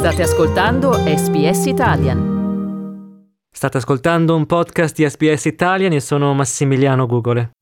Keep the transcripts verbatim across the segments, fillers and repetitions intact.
State ascoltando S B S Italian. State ascoltando un podcast di S B S Italian e sono Massimiliano Gugole.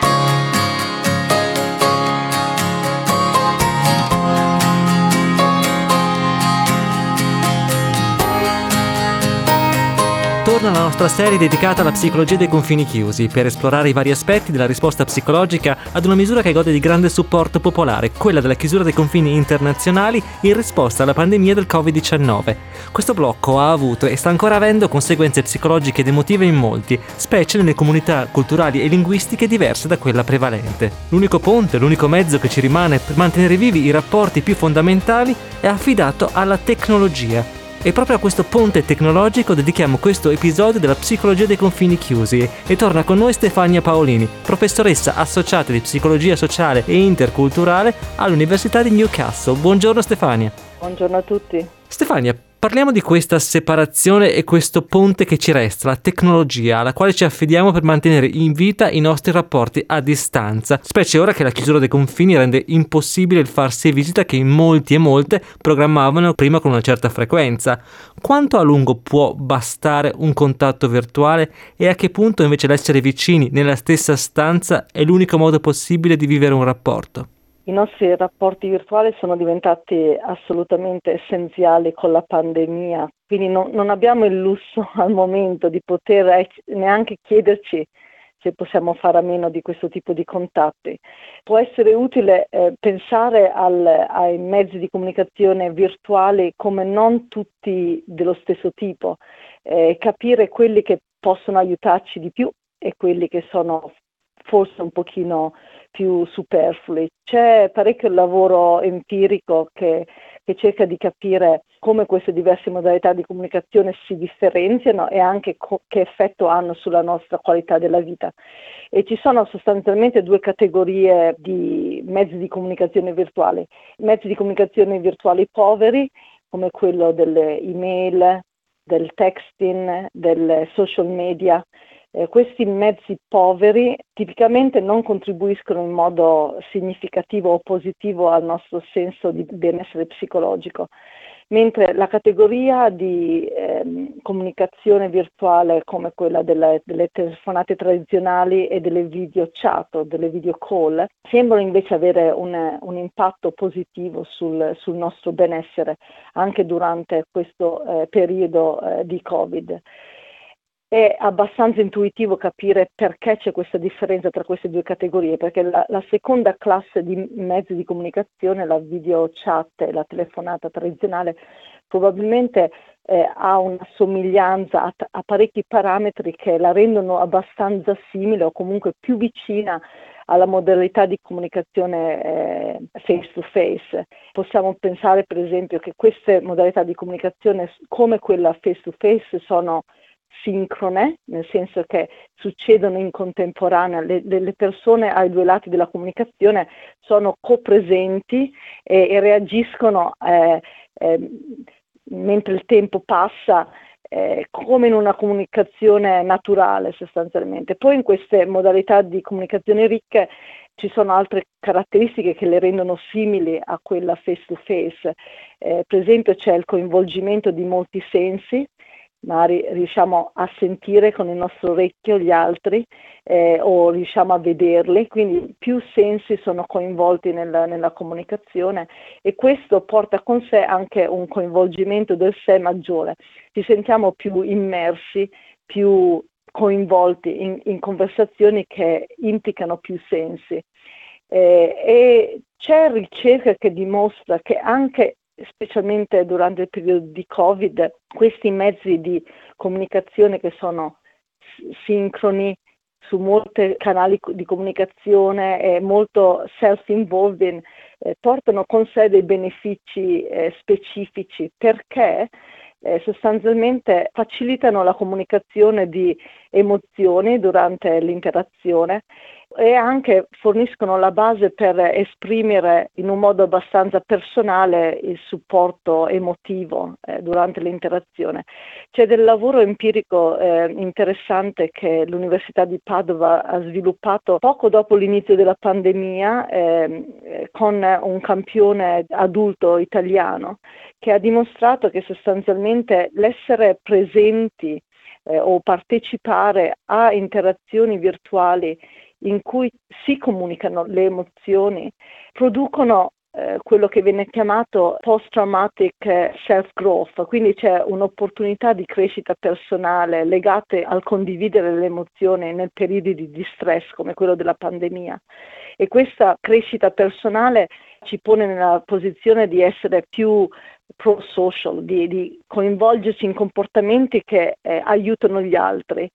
Torna la nostra serie dedicata alla psicologia dei confini chiusi, per esplorare i vari aspetti della risposta psicologica ad una misura che gode di grande supporto popolare, quella della chiusura dei confini internazionali in risposta alla pandemia del covid diciannove. Questo blocco ha avuto e sta ancora avendo conseguenze psicologiche ed emotive in molti, specie nelle comunità culturali e linguistiche diverse da quella prevalente. L'unico ponte, l'unico mezzo che ci rimane per mantenere vivi i rapporti più fondamentali è affidato alla tecnologia. E proprio a questo ponte tecnologico dedichiamo questo episodio della psicologia dei confini chiusi e torna con noi Stefania Paolini, professoressa associata di psicologia sociale e interculturale all'Università di Newcastle. Buongiorno Stefania. Buongiorno a tutti. Stefania, parliamo di questa separazione e questo ponte che ci resta, la tecnologia alla quale ci affidiamo per mantenere in vita i nostri rapporti a distanza, specie ora che la chiusura dei confini rende impossibile il farsi visita che in molti e molte programmavano prima con una certa frequenza. Quanto a lungo può bastare un contatto virtuale e a che punto invece l'essere vicini nella stessa stanza è l'unico modo possibile di vivere un rapporto? I nostri rapporti virtuali sono diventati assolutamente essenziali con la pandemia, quindi non, non abbiamo il lusso al momento di poter neanche chiederci se possiamo fare a meno di questo tipo di contatti. Può essere utile eh, pensare al, ai mezzi di comunicazione virtuali come non tutti dello stesso tipo, eh, capire quelli che possono aiutarci di più e quelli che sono forse un pochino più superflui. C'è parecchio lavoro empirico che, che cerca di capire come queste diverse modalità di comunicazione si differenziano e anche co- che effetto hanno sulla nostra qualità della vita. E ci sono sostanzialmente due categorie di mezzi di comunicazione virtuali. Mezzi di comunicazione virtuali poveri, come quello delle email, del texting, del social media. Eh, questi mezzi poveri tipicamente non contribuiscono in modo significativo o positivo al nostro senso di benessere psicologico, mentre la categoria di ehm, comunicazione virtuale come quella delle, delle telefonate tradizionali e delle video chat o delle video call sembrano invece avere un, un impatto positivo sul, sul nostro benessere anche durante questo eh, periodo eh, di Covid. È abbastanza intuitivo capire perché c'è questa differenza tra queste due categorie, perché la, la seconda classe di mezzi di comunicazione, la video chat e la telefonata tradizionale, probabilmente eh, ha una somiglianza a, a parecchi parametri che la rendono abbastanza simile o comunque più vicina alla modalità di comunicazione eh, face to face. Possiamo pensare per esempio che queste modalità di comunicazione come quella face to face sono sincrone, nel senso che succedono in contemporanea, le, le persone ai due lati della comunicazione sono copresenti e, e reagiscono eh, eh, mentre il tempo passa eh, come in una comunicazione naturale sostanzialmente. Poi in queste modalità di comunicazione ricche ci sono altre caratteristiche che le rendono simili a quella face to face, eh, per esempio c'è il coinvolgimento di molti sensi. Magari riusciamo a sentire con il nostro orecchio gli altri eh, o riusciamo a vederli, quindi più sensi sono coinvolti nella, nella comunicazione e questo porta con sé anche un coinvolgimento del sé maggiore. Ci sentiamo più immersi, più coinvolti in, in conversazioni che implicano più sensi. Eh, e c'è ricerca che dimostra che anche specialmente durante il periodo di Covid, questi mezzi di comunicazione che sono sincroni su molti canali di comunicazione e molto self-involving eh, portano con sé dei benefici eh, specifici perché eh, sostanzialmente facilitano la comunicazione di emozioni durante l'interazione e anche forniscono la base per esprimere in un modo abbastanza personale il supporto emotivo eh, durante l'interazione. C'è del lavoro empirico eh, interessante che l'Università di Padova ha sviluppato poco dopo l'inizio della pandemia eh, con un campione adulto italiano che ha dimostrato che sostanzialmente l'essere presenti eh, o partecipare a interazioni virtuali in cui si comunicano le emozioni, producono eh, quello che viene chiamato post-traumatic self-growth, quindi c'è un'opportunità di crescita personale legate al condividere le emozioni nel periodo di distress come quello della pandemia. E questa crescita personale ci pone nella posizione di essere più pro-social, di, di coinvolgerci in comportamenti che eh, aiutano gli altri.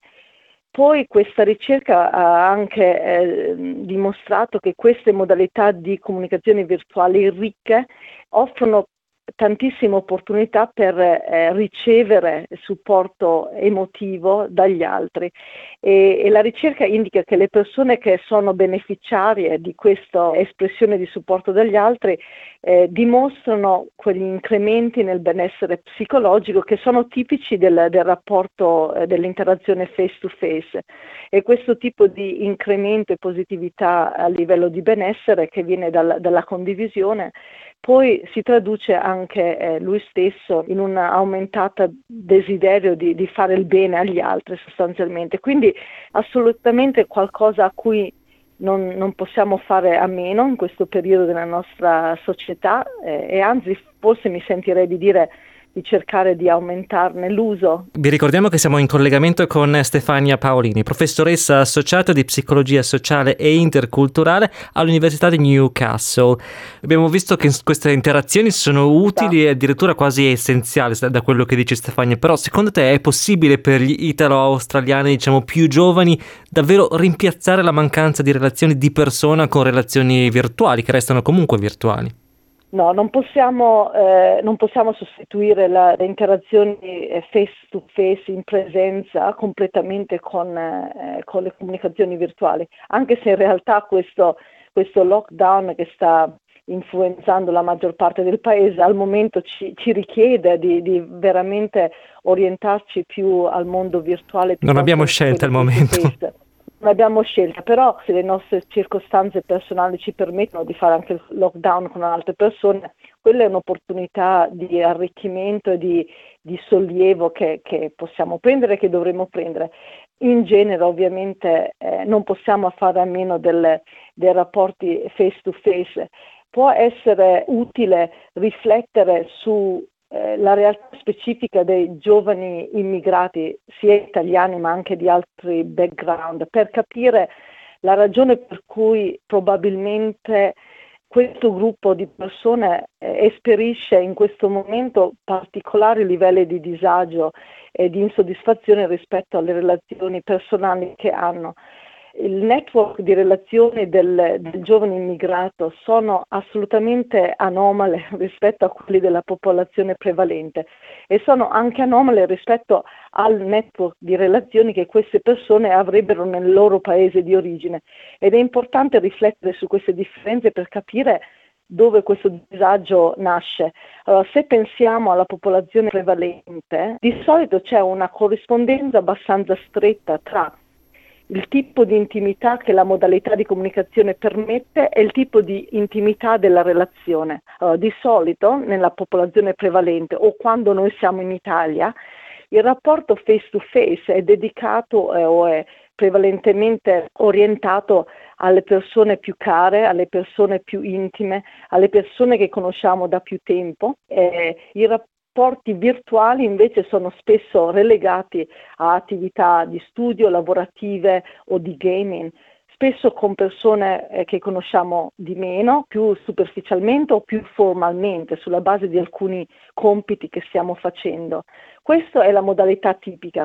Poi questa ricerca ha anche eh, dimostrato che queste modalità di comunicazione virtuali ricche offrono tantissime opportunità per eh, ricevere supporto emotivo dagli altri e, e la ricerca indica che le persone che sono beneficiarie di questa espressione di supporto dagli altri eh, dimostrano quegli incrementi nel benessere psicologico che sono tipici del, del rapporto eh, dell'interazione face to face, e questo tipo di incremento e positività a livello di benessere che viene dal, dalla condivisione poi si traduce anche eh, lui stesso in un aumentato desiderio di, di fare il bene agli altri sostanzialmente. Quindi assolutamente qualcosa a cui non, non possiamo fare a meno in questo periodo della nostra società eh, e anzi forse mi sentirei di dire di cercare di aumentarne l'uso. Vi ricordiamo che siamo in collegamento con Stefania Paolini, professoressa associata di psicologia sociale e interculturale all'Università di Newcastle. Abbiamo visto che queste interazioni sono utili e addirittura quasi essenziali da quello che dice Stefania, però secondo te è possibile per gli italo-australiani, diciamo più giovani, davvero rimpiazzare la mancanza di relazioni di persona con relazioni virtuali, che restano comunque virtuali? No, non possiamo, eh, non possiamo sostituire la, le interazioni face to face in presenza completamente con, eh, con le comunicazioni virtuali, anche se in realtà questo, questo lockdown che sta influenzando la maggior parte del paese al momento ci, ci richiede di, di veramente orientarci più al mondo virtuale. Non abbiamo scelta al momento. Non abbiamo scelta, però se le nostre circostanze personali ci permettono di fare anche il lockdown con altre persone, quella è un'opportunità di arricchimento e di, di sollievo che, che possiamo prendere e che dovremmo prendere. In genere ovviamente eh, non possiamo fare a meno delle, dei rapporti face to face. Può essere utile riflettere su la realtà specifica dei giovani immigrati, sia italiani ma anche di altri background, per capire la ragione per cui probabilmente questo gruppo di persone eh, esperisce in questo momento particolari livelli di disagio e di insoddisfazione rispetto alle relazioni personali che hanno. Il network di relazioni del, del giovane immigrato sono assolutamente anomale rispetto a quelli della popolazione prevalente e sono anche anomale rispetto al network di relazioni che queste persone avrebbero nel loro paese di origine, ed è importante riflettere su queste differenze per capire dove questo disagio nasce. Allora, se pensiamo alla popolazione prevalente, di solito c'è una corrispondenza abbastanza stretta tra il tipo di intimità che la modalità di comunicazione permette e il tipo di intimità della relazione. Uh, di solito nella popolazione prevalente o quando noi siamo in Italia, il rapporto face to face è dedicato eh, o è prevalentemente orientato alle persone più care, alle persone più intime, alle persone che conosciamo da più tempo. Eh, il rapporto I rapporti virtuali invece sono spesso relegati a attività di studio, lavorative o di gaming, spesso con persone eh, che conosciamo di meno, più superficialmente o più formalmente, sulla base di alcuni compiti che stiamo facendo. Questa è la modalità tipica.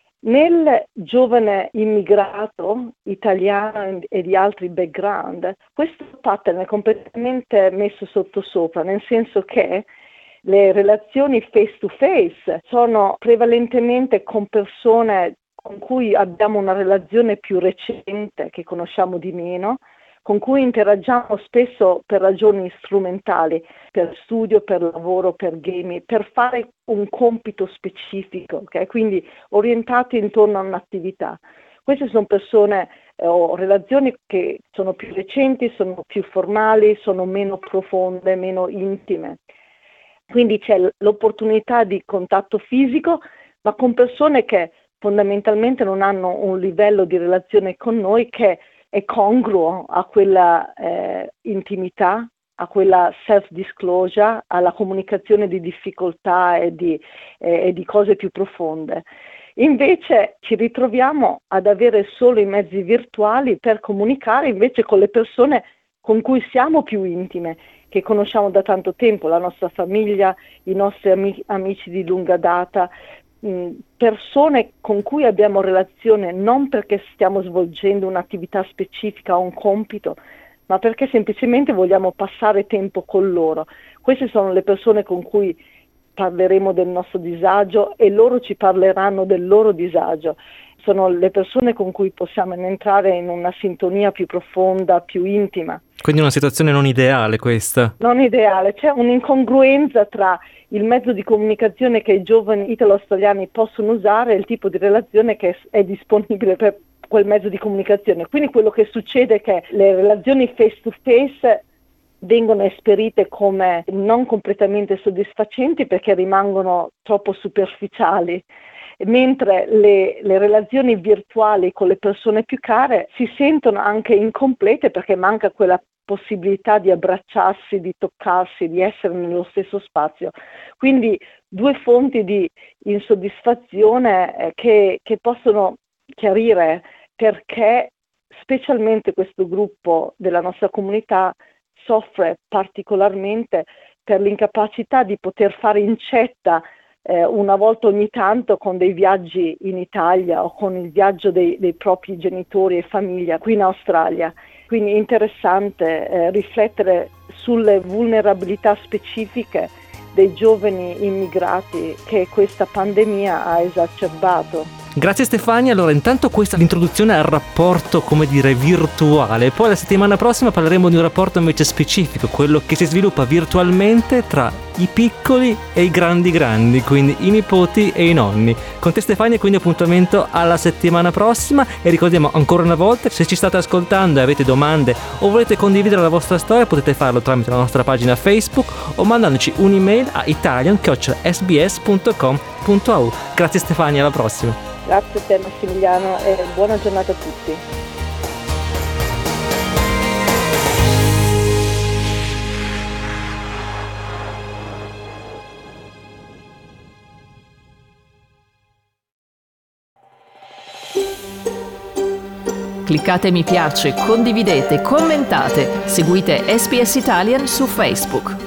Nel giovane immigrato italiano e di altri background, questo pattern è completamente messo sottosopra, nel senso che le relazioni face to face sono prevalentemente con persone con cui abbiamo una relazione più recente, che conosciamo di meno, con cui interagiamo spesso per ragioni strumentali, per studio, per lavoro, per gaming, per fare un compito specifico, okay? Quindi orientati intorno a un'attività. Queste sono persone eh, o relazioni che sono più recenti, sono più formali, sono meno profonde, meno intime. Quindi c'è l'opportunità di contatto fisico, ma con persone che fondamentalmente non hanno un livello di relazione con noi che è congruo a quella eh, intimità, a quella self-disclosure, alla comunicazione di difficoltà e di, eh, e di cose più profonde. Invece ci ritroviamo ad avere solo i mezzi virtuali per comunicare invece con le persone con cui siamo più intime, che conosciamo da tanto tempo, la nostra famiglia, i nostri ami- amici di lunga data, mh, persone con cui abbiamo relazione non perché stiamo svolgendo un'attività specifica o un compito, ma perché semplicemente vogliamo passare tempo con loro. Queste sono le persone con cui parleremo del nostro disagio e loro ci parleranno del loro disagio. Sono le persone con cui possiamo entrare in una sintonia più profonda, più intima. Quindi una situazione non ideale questa. Non ideale, c'è un'incongruenza tra il mezzo di comunicazione che i giovani italo-australiani possono usare e il tipo di relazione che è disponibile per quel mezzo di comunicazione. Quindi quello che succede è che le relazioni face to face vengono esperite come non completamente soddisfacenti perché rimangono troppo superficiali, mentre le, le relazioni virtuali con le persone più care si sentono anche incomplete perché manca quella possibilità di abbracciarsi, di toccarsi, di essere nello stesso spazio. Quindi due fonti di insoddisfazione eh, che, che possono chiarire perché specialmente questo gruppo della nostra comunità soffre particolarmente per l'incapacità di poter fare incetta eh, una volta ogni tanto con dei viaggi in Italia o con il viaggio dei, dei propri genitori e famiglia qui in Australia. Quindi è interessante eh, riflettere sulle vulnerabilità specifiche dei giovani immigrati che questa pandemia ha esacerbato. Grazie Stefania, allora intanto questa è l'introduzione al rapporto, come dire, virtuale, poi la settimana prossima parleremo di un rapporto invece specifico, quello che si sviluppa virtualmente tra i piccoli e i grandi grandi, quindi i nipoti e i nonni. Con te Stefania quindi appuntamento alla settimana prossima e ricordiamo ancora una volta, se ci state ascoltando e avete domande o volete condividere la vostra storia potete farlo tramite la nostra pagina Facebook o mandandoci un'email a italian chiocciola s b s punto com punto a u. Grazie Stefania, alla prossima. Grazie a te Massimiliano e buona giornata a tutti. Cliccate mi piace, condividete, commentate, seguite S B S Italian su Facebook.